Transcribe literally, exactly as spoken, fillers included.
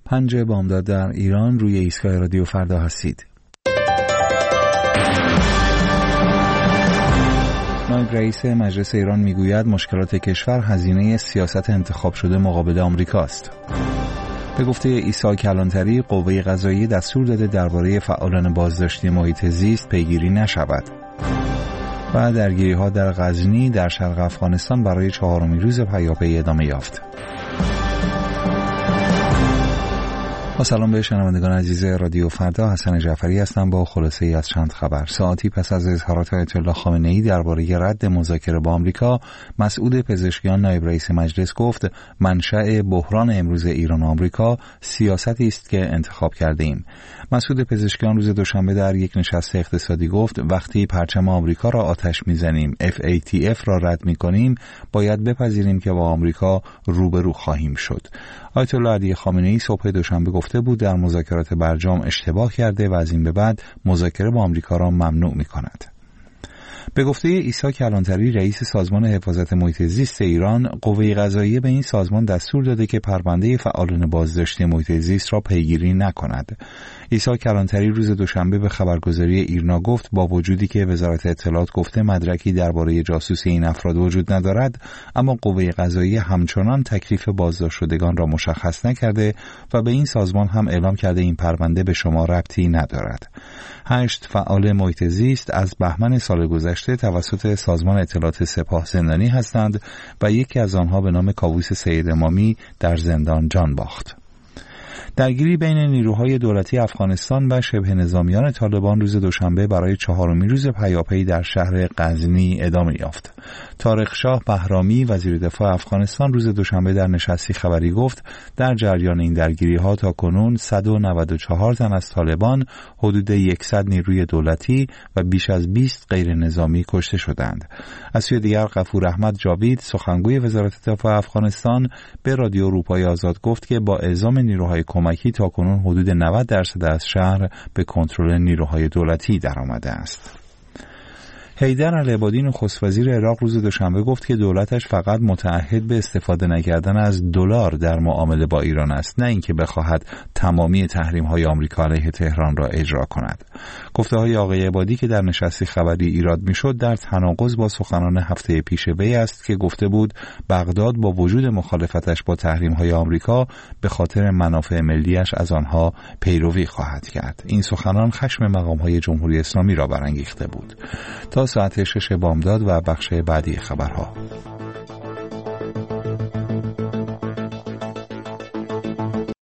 پنج بامداد در ایران، روی ایستگاه رادیو فردا هستید. نایب رئیس مجلس ایران میگوید مشکلات کشور هزینه سیاست انتخاب شده مقابل آمریکاست. به گفته عیسی کلانتری، قوه قضاییه دستور داده درباره فعالان بازداشتی محیط زیست پیگیری نشود. و درگیری‌ها در غزنی در شرق افغانستان برای چهارمین روز پیاپی ادامه یافت. با سلام به شنوندگان عزیز رادیو فردا، حسن جعفری هستم با خلاصه ای از چند خبر. ساعتی پس از اظهارات آیت الله خامنه‌ای درباره رد مذاکره با آمریکا، مسعود پزشکیان نایب رئیس مجلس گفت منشأ بحران امروز ایران و آمریکا سیاستی است که انتخاب کرده ایم. مسعود پزشکیان روز دوشنبه در یک نشست اقتصادی گفت وقتی پرچم آمریکا را آتش میزنیم، اف ای تی اف را رد میکنیم، باید بپذیریم که با آمریکا روبرو خواهیم شد. آیت الله علی خامنه‌ای صبح دوشنبه گفته بود در مذاکرات برجام اشتباه کرده و از این به بعد مذاکره با آمریکا را ممنوع می‌کند. به گفته عیسی کلانتری، رئیس سازمان حفاظت محیط زیست ایران، قوه قضاییه به این سازمان دستور داده که پرونده فعالان بازداشتی محیط زیست را پیگیری نکند. عیسی کلانتری روز دوشنبه به خبرگزاری ایرنا گفت با وجودی که وزارت اطلاعات گفته مدرکی درباره جاسوسی این افراد وجود ندارد، اما قوه قضاییه همچنان تکلیف بازداشت شدگان را مشخص نکرده و به این سازمان هم اعلام کرده این پرونده به شما ربطی ندارد. هشت فعال محیط زیست از بهمن سال گذشته توسط سازمان اطلاعات سپاه زندانی هستند و یکی از آنها به نام کاووس سید امامی در زندان جان باخت. درگیری بین نیروهای دولتی افغانستان و شبه نظامیان طالبان روز دوشنبه برای چهارمین روز پیاپی در شهر غزنی ادامه یافت. طارق شاه بهرامی وزیر دفاع افغانستان روز دوشنبه در نشستی خبری گفت در جریان این درگیری‌ها تاکنون صد و نود و چهار تن از طالبان، حدود صد نیروی دولتی و بیش از بیست غیر نظامی کشته شدند. از سوی دیگر غفور احمد جاوید سخنگوی وزارت دفاع افغانستان به رادیو اروپای آزاد گفت که با اعزام نیروهای کمکی تاکنون حدود نود درصد از شهر به کنترل نیروهای دولتی درآمده است. حیدر العبادی نخست وزیر عراق روز دوشنبه گفت که دولتش فقط متعهد به استفاده نکردن از دلار در معامله با ایران است، نه اینکه بخواهد تمامی تحریم‌های آمریکا علیه تهران را اجرا کند. گفته‌های آقای عبادی که در نشستی خبری ایراد می‌شد در تناقض با سخنان هفته پیش وی است که گفته بود بغداد با وجود مخالفتش با تحریم‌های آمریکا به خاطر منافع ملی‌اش از آنها پیروی خواهد کرد. این سخنان خشم مقام‌های جمهوری اسلامی را برانگیخته بود. تا ساعت شش بامداد و بخش بعدی خبرها.